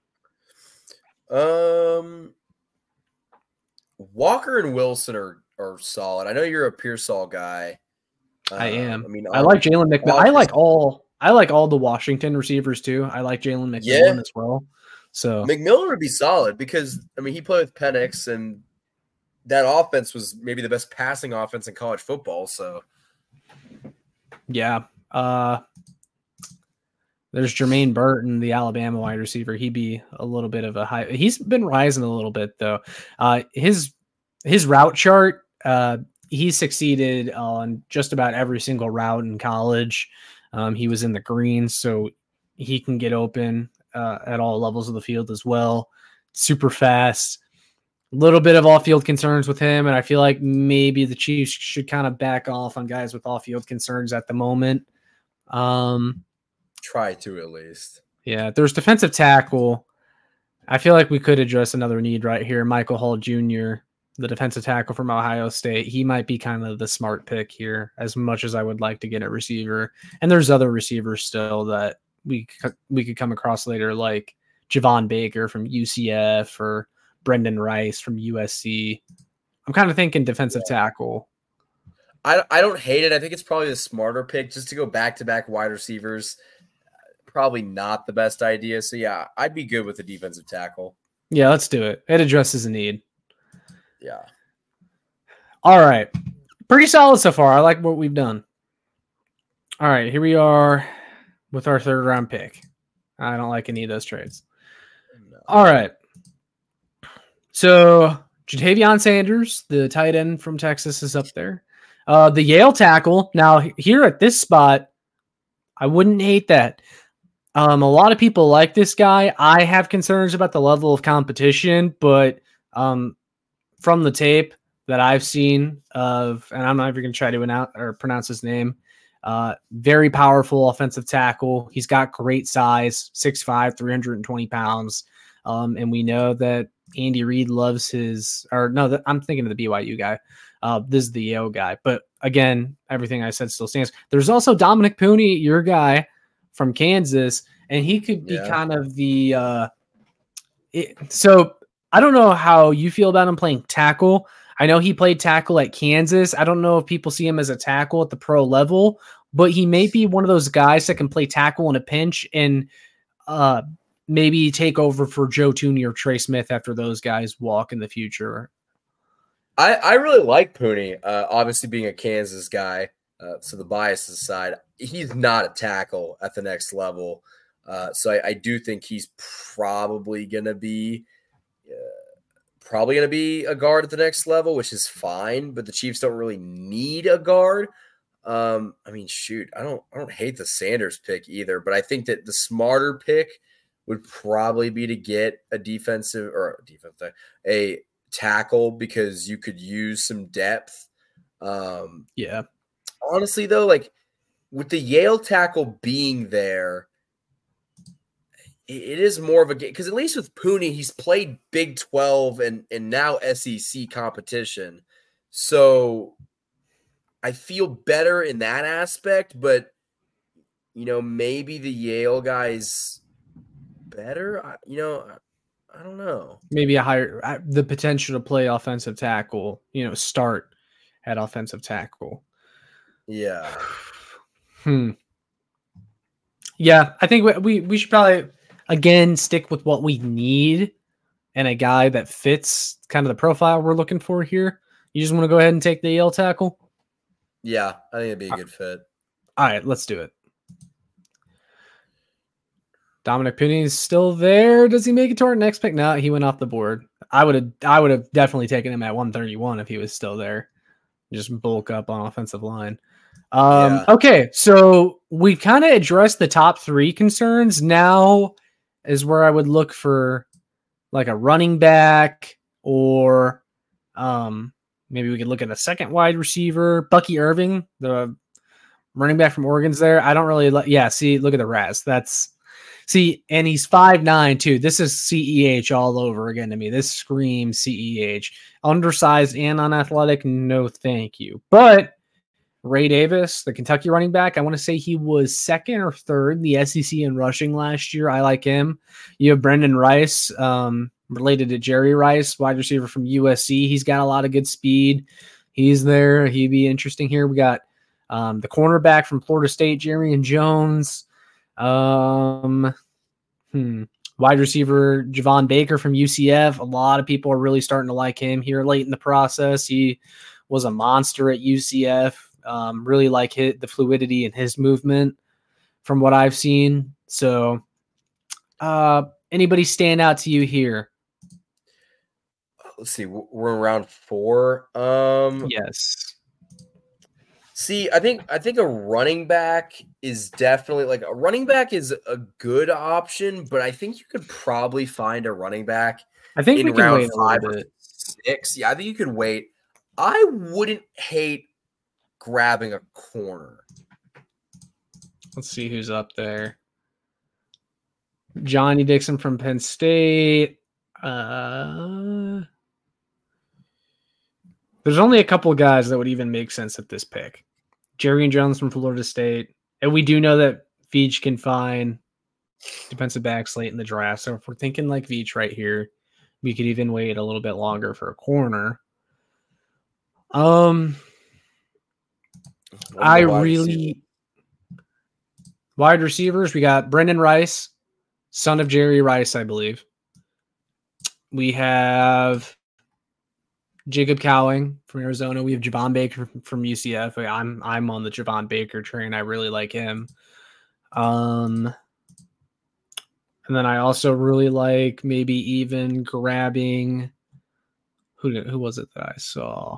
Um, Walker and Wilson are, are solid. I know you're a Pearsall guy. I am. Uh, I mean, I like Jalen McMillan. I like all. I like all the Washington receivers too. I like Jalen McMillan yeah. as well. So McMillan would be solid because I mean he played with Penix and that offense was maybe the best passing offense in college football. So, yeah. Uh, there's Jermaine Burton, the Alabama wide receiver. He'd be a little bit of a high. He's been rising a little bit though. Uh, his his route chart. Uh, he succeeded on just about every single route in college. Um, he was in the green, so he can get open uh, at all levels of the field as well. Super fast. A little bit of off-field concerns with him, and I feel like maybe the Chiefs should kind of back off on guys with off-field concerns at the moment. Um, Try to at least. Yeah, there's defensive tackle. I feel like we could address another need right here. Michael Hall Junior, the defensive tackle from Ohio State. He might be kind of the smart pick here, as much as I would like to get a receiver. And there's other receivers still that we we could come across later, like Javon Baker from U C F or Brendan Rice from U S C. I'm kind of thinking defensive yeah. tackle. I, I don't hate it. I think it's probably the smarter pick just to go back-to-back wide receivers. Probably not the best idea. So, yeah, I'd be good with a defensive tackle. Yeah, let's do it. It addresses a need. Yeah. All right. Pretty solid so far. I like what we've done. All right, here we are with our third round pick. I don't like any of those trades. No. All right. So Jatavion Sanders, the tight end from Texas, is up there. Uh, the Yale tackle. Now, here at this spot, I wouldn't hate that. Um, a lot of people like this guy. I have concerns about the level of competition, but um, from the tape that I've seen of, and I'm not even going to try to announce or pronounce his name, uh, very powerful offensive tackle. He's got great size, six five, three hundred twenty pounds. Um, and we know that Andy Reid loves his, or no, the, I'm thinking of the B Y U guy. Uh, this is the Yale guy. But again, everything I said still stands. There's also Dominic Pooney, your guy from Kansas, and he could be yeah. kind of the uh, it, so I don't know how you feel about him playing tackle. I know he played tackle at Kansas. I don't know if people see him as a tackle at the pro level, but he may be one of those guys that can play tackle in a pinch and uh, maybe take over for Joe Tooney or Trey Smith after those guys walk in the future. I, I really like Pooney, uh, obviously being a Kansas guy. Uh, so the bias aside, he's not a tackle at the next level. Uh, so I, I do think he's probably going to be uh, probably going to be a guard at the next level, which is fine. But the Chiefs don't really need a guard. Um, I mean, shoot, I don't I don't hate the Sanders pick either. But I think that the smarter pick would probably be to get a defensive or a defensive a tackle because you could use some depth. Um, yeah. Honestly, though, like with the Yale tackle being there, it is more of a game because at least with Pooney, he's played Big twelve and, and now S E C competition. So I feel better in that aspect, but, you know, maybe the Yale guy's better. I, you know, I, I don't know. Maybe a higher the potential to play offensive tackle, you know, start at offensive tackle. Yeah. Hmm. Yeah, I think we, we we should probably again stick with what we need and a guy that fits kind of the profile we're looking for here. You just want to go ahead and take the Yale tackle? Yeah, I think it'd be a good fit. All right, let's do it. Dominic Pooney is still there. Does he make it to our next pick? No, he went off the board. I would have I would have definitely taken him at one thirty-one if he was still there. Just bulk up on offensive line. Um, yeah. Okay, so we kind of addressed the top three concerns. Now is where I would look for like a running back or um, maybe we could look at a second wide receiver. Bucky Irving, the running back from Oregon's there. I don't really like, yeah, see, look at the Raz. That's, see, and he's five nine too. This is C E H all over again to me. This screams C E H. Undersized and unathletic, no thank you. But Ray Davis, the Kentucky running back, I want to say he was second or third in the S E C in rushing last year. I like him. You have Brendan Rice, um, related to Jerry Rice, wide receiver from U S C. He's got a lot of good speed. He's there. He'd be interesting here. We got um, the cornerback from Florida State, Jerry and Jones. Um, hmm. Wide receiver Javon Baker from U C F. A lot of people are really starting to like him here late in the process. He was a monster at U C F. Um, really like hit the fluidity in his movement from what I've seen. So, uh, anybody stand out to you here? Let's see. We're in round four. Um, yes. See, I think I think a running back is definitely like a running back is a good option, but I think you could probably find a running back. I think in we can round wait a five little or bit. six. Yeah, I think you could wait. I wouldn't hate grabbing a corner. Let's see who's up there. Johnny Dixon from Penn State. Uh, there's only a couple of guys that would even make sense at this pick. Jerry and Jones from Florida State. And we do know that Veach can find defensive backs late in the draft. So if we're thinking like Veach right here, we could even wait a little bit longer for a corner. Um, I really wide receivers. We got Brendan Rice, son of Jerry Rice, I believe. We have Jacob Cowing from Arizona. We have Javon Baker from U C F. I'm I'm on the Javon Baker train. I really like him. Um, and then I also really like maybe even grabbing who who was it that I saw?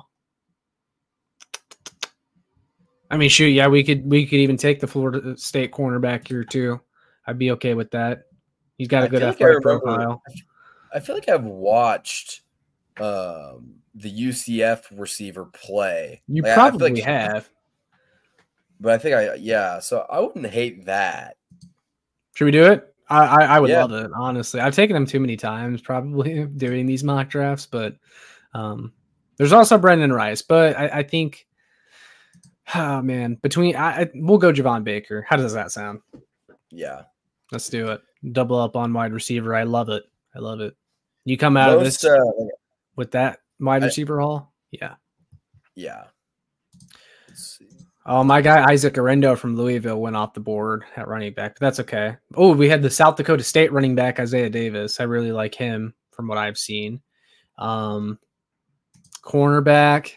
I mean, shoot, yeah, we could we could even take the Florida State cornerback here too. I'd be okay with that. He's got a good athletic profile. I feel like I've watched um, the U C F receiver play. You like, probably I like, have. But I think I yeah, so I wouldn't hate that. Should we do it? I I, I would yeah. love it, honestly. I've taken him too many times probably doing these mock drafts, but um, there's also Brendan Rice. But I, I think, oh man, between I, I we'll go Javon Baker. How does that sound? Yeah, let's do it. Double up on wide receiver. I love it. I love it. You come out Most, of this uh, with that wide receiver I, haul? Yeah. Yeah. Let's see. Oh, my guy Isaac Arendo from Louisville went off the board at running back, but that's okay. Oh, we had the South Dakota State running back Isaiah Davis. I really like him from what I've seen. Um, cornerback.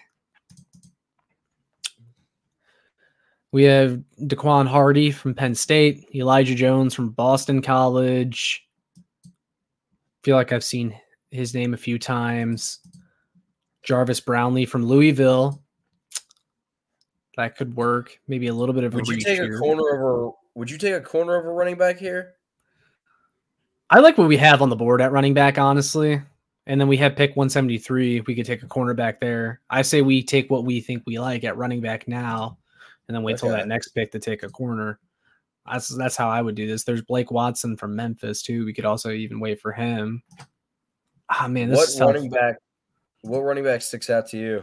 We have Daquan Hardy from Penn State, Elijah Jones from Boston College. Feel like I've seen his name a few times. Jarvis Brownlee from Louisville. That could work. Maybe a little bit of a would you reach take here. a corner over? Would you take a corner over running back here? I like what we have on the board at running back, honestly. And then we have pick one seventy-three. We could take a cornerback there. I say we take what we think we like at running back now, and then wait okay. till that next pick to take a corner. That's that's how I would do this. There's Blake Watson from Memphis too. We could also even wait for him. Ah, oh, man, this what is running tough. back? What running back sticks out to you?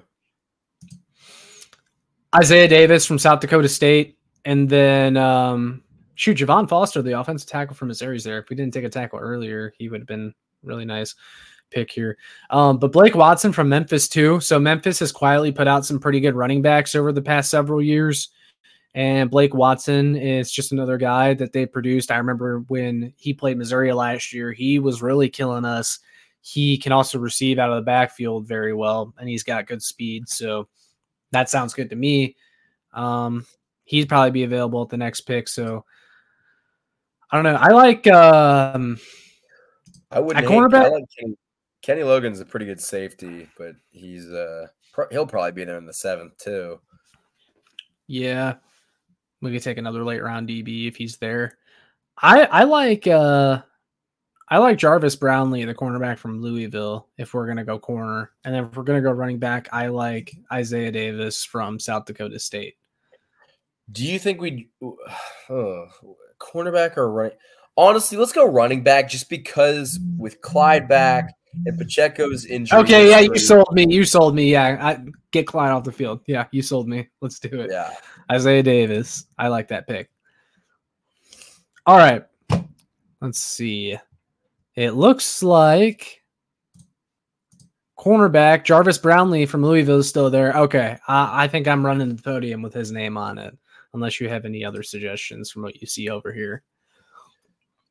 Isaiah Davis from South Dakota State, and then um, shoot, Javon Foster, the offensive tackle from Missouri, is there. If we didn't take a tackle earlier, he would have been really nice pick here. Um, but Blake Watson from Memphis too. So Memphis has quietly put out some pretty good running backs over the past several years. And Blake Watson is just another guy that they produced. I remember when he played Missouri last year, he was really killing us. He can also receive out of the backfield very well, and he's got good speed. So that sounds good to me. Um, he'd probably be available at the next pick. So I don't know. I like um, I would cornerback. I like Kenny, Kenny Logan's a pretty good safety, but he's uh pro- he'll probably be there in the seventh too. Yeah. We could take another late round D B if he's there. I I like uh I like Jarvis Brownlee, the cornerback from Louisville, if we're gonna go corner. And then if we're gonna go running back, I like Isaiah Davis from South Dakota State. Do you think we uh, cornerback or running? Honestly, let's go running back just because with Clyde back and Pacheco's injury. Okay, yeah, you sold me. You sold me. Yeah, I, get Clyde off the field. Yeah, you sold me. Let's do it. Yeah. Isaiah Davis. I like that pick. All right. Let's see. It looks like cornerback Jarvis Brownlee from Louisville is still there. Okay. I, I think I'm running the podium with his name on it, unless you have any other suggestions from what you see over here.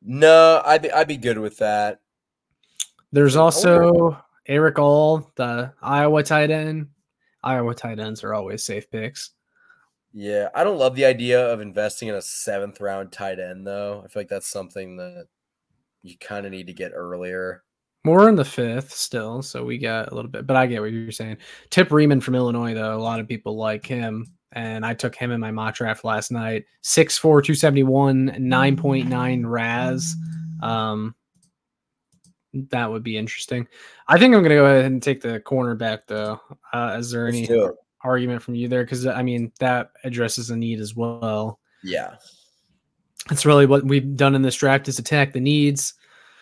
No, I'd be I'd be good with that. There's also Eric All, the Iowa tight end. Iowa tight ends are always safe picks. Yeah, I don't love the idea of investing in a seventh round tight end, though. I feel like that's something that you kind of need to get earlier. More in the fifth still, so we got a little bit, but I get what you're saying. Tip Riemann from Illinois, though, a lot of people like him, and I took him in my mock draft last night. six four, two seventy-one, nine point nine R A S. Um, that would be interesting. I think I'm going to go ahead and take the cornerback, though. Uh, is there Let's any argument from you there? Because, I mean, that addresses a need as well. Yeah. That's really what we've done in this draft is attack the needs.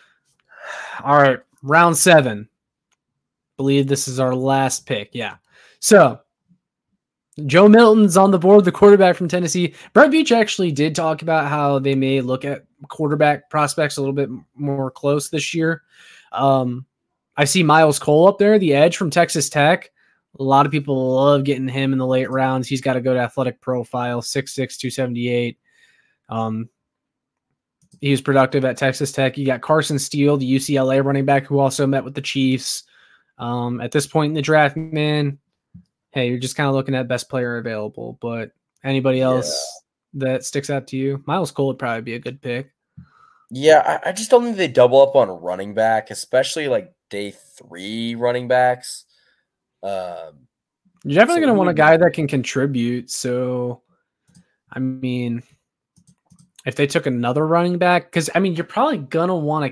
All right, round seven. Believe this is our last pick. Yeah. So, Joe Milton's on the board, the quarterback from Tennessee. Brett Veach actually did talk about how they may look at quarterback prospects a little bit more close this year. Um, I see Miles Cole up there, the edge from Texas Tech. A lot of people love getting him in the late rounds. He's got a good athletic profile, six six, two seventy-eight. Um, he was productive at Texas Tech. You got Carson Steele, the U C L A running back, who also met with the Chiefs. Um, at this point in the draft, man, hey, you're just kind of looking at best player available. But anybody else yeah. that sticks out to you? Miles Cole would probably be a good pick. Yeah, I, I just don't think they double up on running back, especially like day three running backs. Um, you're definitely so going to want a guy that can contribute. So, I mean, if they took another running back, because, I mean, you're probably going to want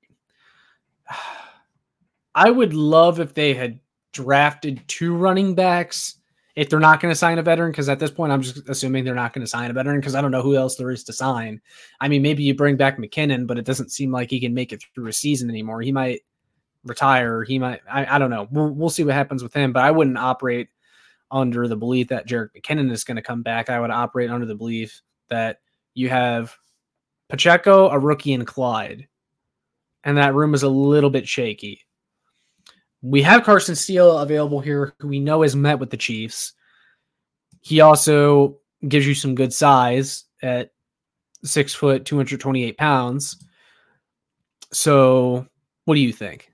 to – I would love if they had drafted two running backs if they're not going to sign a veteran, because at this point, I'm just assuming they're not going to sign a veteran because I don't know who else there is to sign. I mean, maybe you bring back McKinnon, but it doesn't seem like he can make it through a season anymore. He might retire. He might – I don't know. We'll, we'll see what happens with him, but I wouldn't operate under the belief that Jerick McKinnon is going to come back. I would operate under the belief that you have Pacheco, a rookie, and Clyde, and that room is a little bit shaky. We have Carson Steele available here, who we know has met with the Chiefs. He also gives you some good size at six foot, two hundred twenty-eight pounds. So what do you think?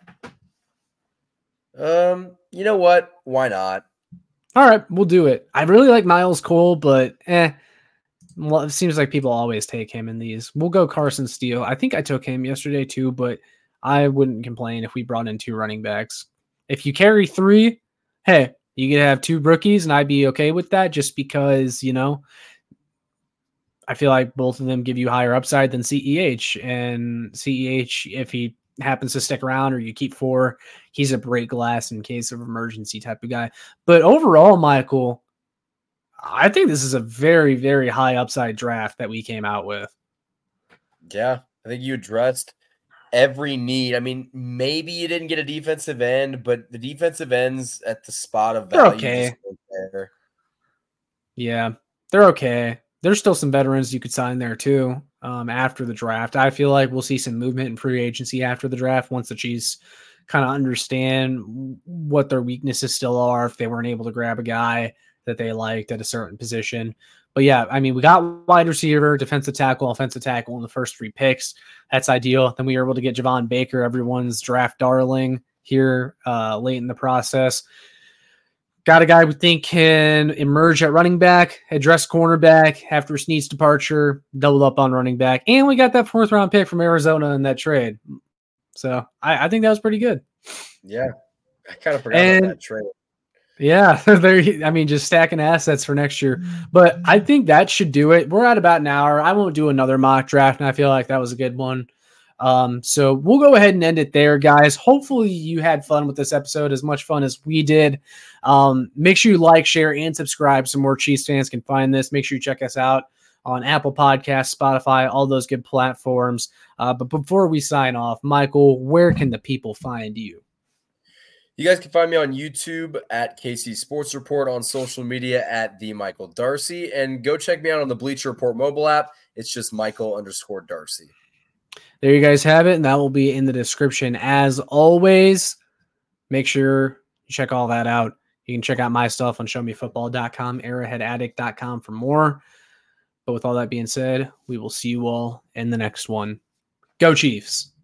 Um, you know what? Why not? All right, we'll do it. I really like Miles Cole, but eh, well, it seems like people always take him in these. We'll go Carson Steele. I think I took him yesterday too, but I wouldn't complain if we brought in two running backs. If you carry three, hey, you could have two rookies, and I'd be okay with that just because, you know, I feel like both of them give you higher upside than C E H. And C E H, if he happens to stick around or you keep four, he's a break glass in case of emergency type of guy. But overall, Michael, I think this is a very, very high upside draft that we came out with. Yeah, I think you addressed every need. I mean, maybe you didn't get a defensive end, but the defensive ends at the spot of value. They're okay. There. Yeah, they're okay. There's still some veterans you could sign there too um, after the draft. I feel like we'll see some movement in free agency after the draft once the Chiefs kind of understand what their weaknesses still are if they weren't able to grab a guy that they liked at a certain position. But yeah, I mean, we got wide receiver, defensive tackle, offensive tackle in the first three picks. That's ideal. Then we were able to get Javon Baker, everyone's draft darling, here uh, late in the process. Got a guy we think can emerge at running back, address cornerback after Snead's departure, double up on running back. And we got that fourth round pick from Arizona in that trade. So I, I think that was pretty good. Yeah. I kind of forgot and, about that trade. Yeah, there. I mean, just stacking assets for next year. But I think that should do it. We're at about an hour. I won't do another mock draft, and I feel like that was a good one. Um, so we'll go ahead and end it there, guys. Hopefully you had fun with this episode, as much fun as we did. Um, make sure you like, share, and subscribe so more Chiefs fans can find this. Make sure you check us out on Apple Podcasts, Spotify, all those good platforms. Uh, but before we sign off, Michael, where can the people find you? You guys can find me on YouTube at K C Sports Report, on social media at the Michael Darcy, and go check me out on the Bleacher Report mobile app. It's just Michael underscore Darcy. There you guys have it, and that will be in the description as always. Make sure you check all that out. You can check out my stuff on show me football dot com, arrowhead addict dot com for more. But with all that being said, we will see you all in the next one. Go Chiefs.